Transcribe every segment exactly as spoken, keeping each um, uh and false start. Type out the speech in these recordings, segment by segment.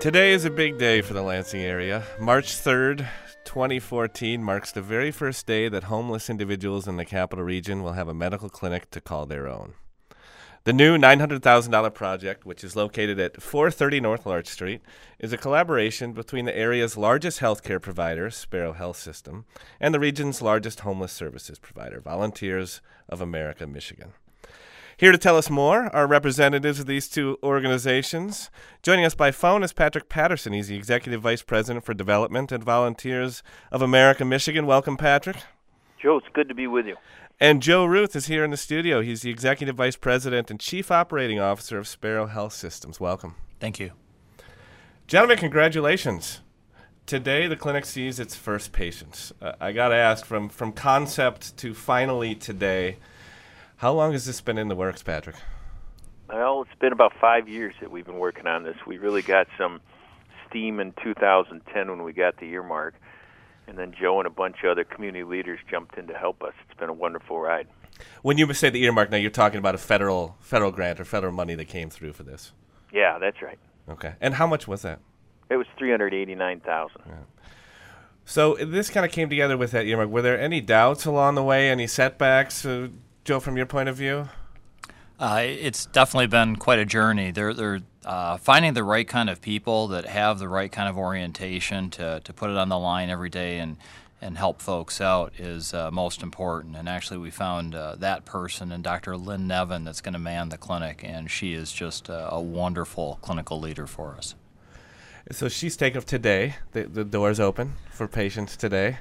Today is a big day for the Lansing area. March third, twenty fourteen marks the very first day that homeless individuals in the capital region will have a medical clinic to call their own. The new nine hundred thousand dollars project, which is located at four thirty North Larch Street, is a collaboration between the area's largest healthcare provider, Sparrow Health System, and the region's largest homeless services provider, Volunteers of America, Michigan. Here to tell us more are representatives of these two organizations. Joining us by phone is Patrick Patterson. He's the Executive Vice President for Development at Volunteers of America, Michigan. Welcome, Patrick. Joe, it's good to be with you. And Joe Ruth is here in the studio. He's the Executive Vice President and Chief Operating Officer of Sparrow Health Systems. Welcome. Thank you. Gentlemen, congratulations. Today, the clinic sees its first patients. Uh, I got to ask, from, from concept to finally today, how long has this been in the works, Patrick? Well, it's been about five years that we've been working on this. We really got some steam in two thousand ten when we got the earmark, and then Joe and a bunch of other community leaders jumped in to help us. It's been a wonderful ride. When you say the earmark, now you're talking about a federal federal grant or federal money that came through for this. Yeah, that's right. Okay. And how much was that? It was three hundred eighty-nine thousand dollars. Yeah. So this kind of came together with that earmark. Were there any doubts along the way, any setbacks, uh, Joe, from your point of view? Uh, it's definitely been quite a journey. They're, they're uh, finding the right kind of people that have the right kind of orientation to, to put it on the line every day and, and help folks out is uh, most important. And actually we found uh, that person in Doctor Lynn Nevin that's going to man the clinic, and she is just a, a wonderful clinical leader for us. So she's taken today. The, the door's open for patients today.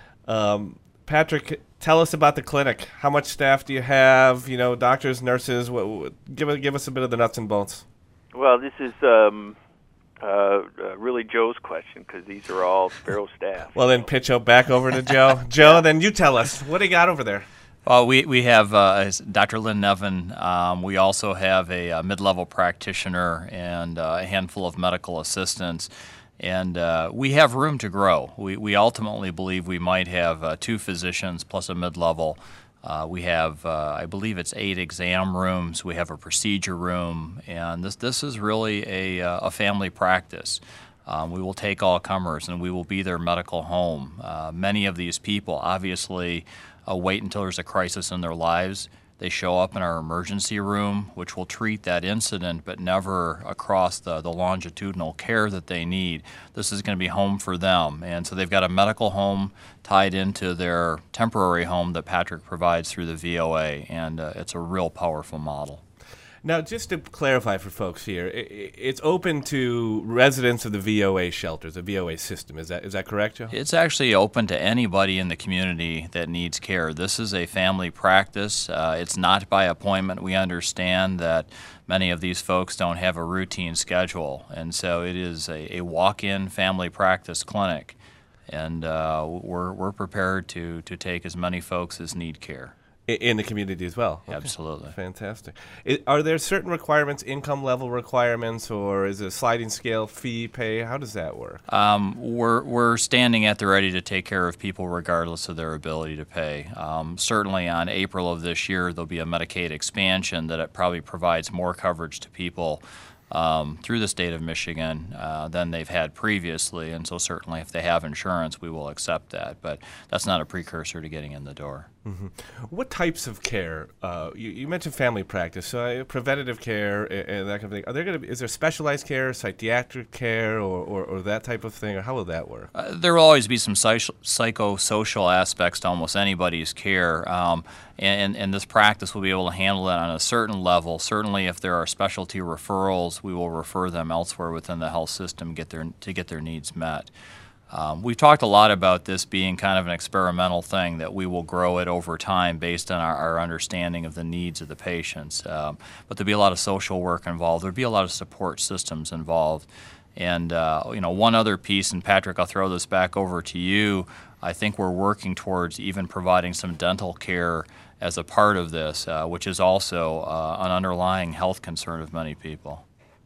Um, Patrick, tell us about the clinic. How much staff do you have? You know, doctors, nurses. What, what, give give us a bit of the nuts and bolts. Well, this is um, uh, uh, really Joe's question because these are all Sparrow staff. Well, then pitch it back over to Joe. Joe, then you tell us. What do you got over there? Well, we, we have uh, Doctor Lynn Nevin. Um, we also have a, a mid-level practitioner and uh, a handful of medical assistants. And uh, we have room to grow. We, we ultimately believe we might have uh, two physicians plus a mid-level. Uh, we have, uh, I believe it's eight exam rooms. We have a procedure room. And this, this is really a, uh, a family practice. Um, we will take all comers, and we will be their medical home. Uh, many of these people obviously uh, wait until there's a crisis in their lives. They show up in our emergency room, which will treat that incident, but never across the, the longitudinal care that they need. This is going to be home for them. And so they've got a medical home tied into their temporary home that Patrick provides through the V O A, and uh, it's a real powerful model. Now, just to clarify for folks here, it's open to residents of the V O A shelters, the V O A system. Is that is that correct, Joe? It's actually open to anybody in the community that needs care. This is a family practice. Uh, it's not by appointment. We understand that many of these folks don't have a routine schedule, and so it is a, a walk-in family practice clinic, and uh, we're we're prepared to to take as many folks as need care. In the community as well. Okay. Absolutely. Fantastic. It, are there certain requirements, income level requirements, or is it a sliding scale fee pay? How does that work? Um, we're, we're standing at the ready to take care of people regardless of their ability to pay. Um, certainly on April of this year, there'll be a Medicaid expansion that it probably provides more coverage to people Um, through the state of Michigan uh, than they've had previously, and so certainly if they have insurance, we will accept that, but that's not a precursor to getting in the door. Mm-hmm. What types of care? Uh, you, you mentioned family practice, so uh, preventative care and, and that kind of thing. Are there going to be? Is there specialized care, psychiatric care, or, or, or that type of thing, or how will that work? Uh, there will always be some psych- psychosocial aspects to almost anybody's care. Um, And, and this practice will be able to handle that on a certain level. Certainly if there are specialty referrals, we will refer them elsewhere within the health system get their, to get their needs met. Um, we've talked a lot about this being kind of an experimental thing, that we will grow it over time based on our, our understanding of the needs of the patients. Um, but there'll be a lot of social work involved. There'll be a lot of support systems involved. And uh, you know, one other piece, and Patrick, I'll throw this back over to you, I think we're working towards even providing some dental care as a part of this, uh, which is also uh, an underlying health concern of many people.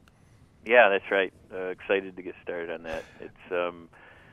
Yeah, that's right. Uh, excited to get started on that. It's um,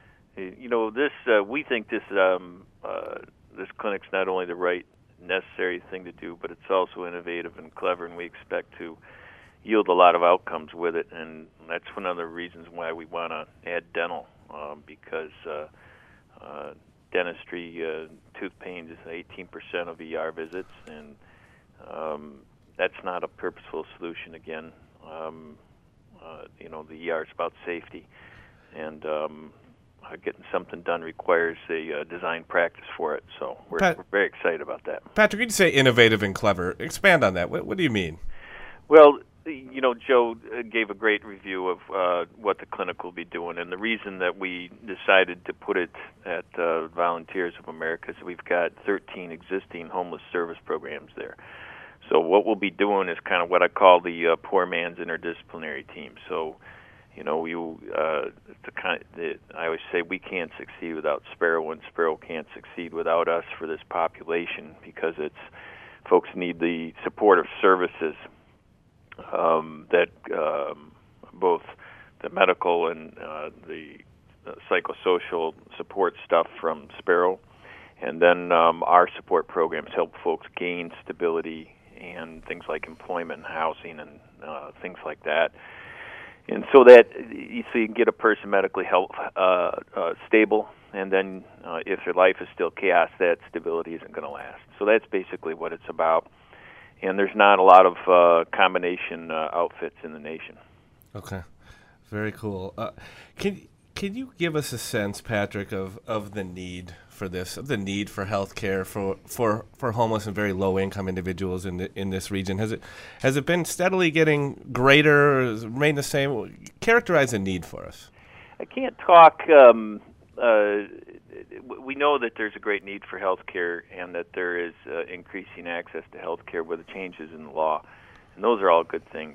you know this uh, we think this um, uh, this clinic's not only the right necessary thing to do, but it's also innovative and clever, and we expect to yield a lot of outcomes with it, and that's one of the reasons why we want to add dental, um, because uh, uh, dentistry, uh, tooth pain is eighteen percent of E R visits, and um, that's not a purposeful solution. Again, um, uh, you know, the E R is about safety, and um, uh, getting something done requires a uh, design practice for it. So we're, Pat, we're very excited about that. Patrick, you say innovative and clever. Expand on that. What, what do you mean? Well, you know, Joe gave a great review of uh, what the clinic will be doing, and the reason that we decided to put it at uh, Volunteers of America is we've got thirteen existing homeless service programs there. So what we'll be doing is kind of what I call the uh, poor man's interdisciplinary team. So, you know, we uh, the kind the, I always say we can't succeed without Sparrow, and Sparrow can't succeed without us for this population, because it's folks need the supportive services. Um, that um, both the medical and uh, the uh, psychosocial support stuff from Sparrow, and then um, our support programs help folks gain stability and things like employment and housing and uh, things like that. And so that so you can get a person medically health, uh, uh, stable, and then uh, if their life is still chaos, that stability isn't going to last. So that's basically what it's about. And there's not a lot of uh, combination uh, outfits in the nation. Okay, very cool. Uh, can can you give us a sense, Patrick, of, of the need for this, of the need for health care for, for, for homeless and very low income individuals in the, in this region? Has it has it been steadily getting greater, or has it remained the same? Characterize the need for us. I can't talk. Um, uh, we know that there's a great need for health care, and that there is uh, increasing access to health care with the changes in the law, and those are all good things.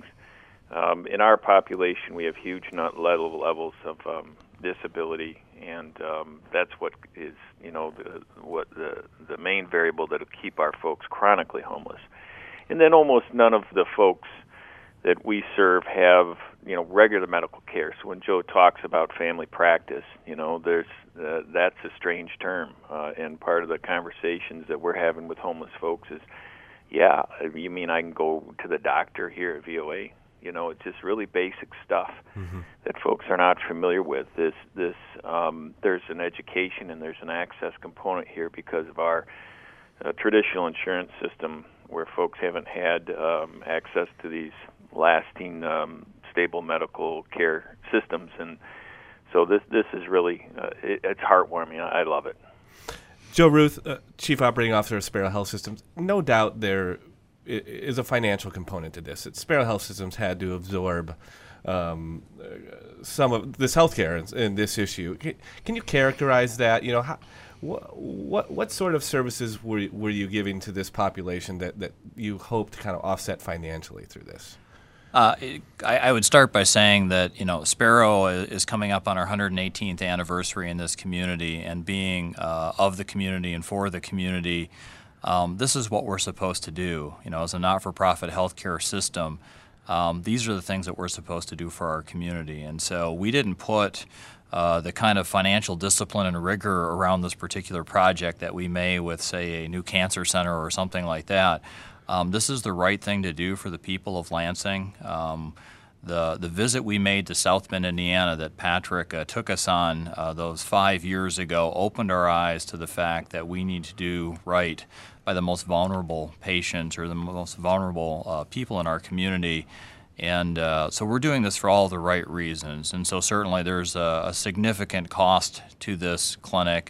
Um, in our population, we have huge level levels of um, disability, and um, that's what is, you know, the, what the the main variable that will keep our folks chronically homeless. And then almost none of the folks that we serve have, you know, regular medical care. So when Joe talks about family practice, you know, there's uh, that's a strange term, uh, and part of the conversations that we're having with homeless folks is, yeah, you mean I can go to the doctor here at V O A? You know, it's just really basic stuff mm-hmm. that folks are not familiar with. This, this, um, there's an education and there's an access component here because of our uh, traditional insurance system, where folks haven't had um, access to these lasting, um, stable medical care systems, and so this this is really uh, it, it's heartwarming. I love it. Joe Ruth, uh, Chief Operating Officer of Sparrow Health Systems. No doubt there is a financial component to this. That Sparrow Health Systems had to absorb um, some of this healthcare in, in this issue. Can, can you characterize that? You know, how, what what what sort of services were were you giving to this population that, that you hope to kind of offset financially through this? Uh, it, I, I would start by saying that, you know, Sparrow is coming up on our one hundred eighteenth anniversary in this community, and being uh, of the community and for the community, um, this is what we're supposed to do. You know, as a not-for-profit healthcare system, um, these are the things that we're supposed to do for our community. And so we didn't put uh, the kind of financial discipline and rigor around this particular project that we may with, say, a new cancer center or something like that. Um, this is the right thing to do for the people of Lansing. Um, the the visit we made to South Bend, Indiana, that Patrick uh, took us on uh, those five years ago, opened our eyes to the fact that we need to do right by the most vulnerable patients, or the most vulnerable uh, people in our community. And uh, so we're doing this for all the right reasons. And so certainly there's a, a significant cost to this clinic.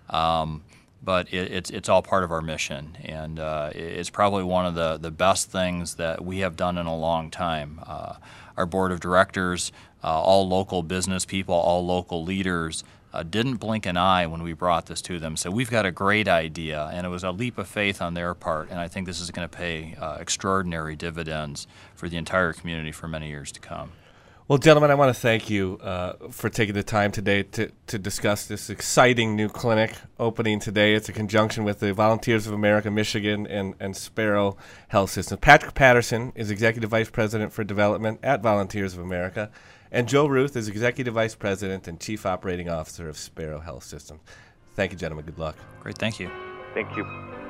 Um, But it, it's it's all part of our mission, and uh, it's probably one of the, the best things that we have done in a long time. Uh, our board of directors, uh, all local business people, all local leaders, uh, didn't blink an eye when we brought this to them. So we've got a great idea, and it was a leap of faith on their part, and I think this is going to pay uh, extraordinary dividends for the entire community for many years to come. Well, gentlemen, I want to thank you uh, for taking the time today to, to discuss this exciting new clinic opening today. It's a conjunction with the Volunteers of America, Michigan, and, and Sparrow Health System. Patrick Patterson is Executive Vice President for Development at Volunteers of America, and Joe Ruth is Executive Vice President and Chief Operating Officer of Sparrow Health System. Thank you, gentlemen. Good luck. Great. Thank you. Thank you.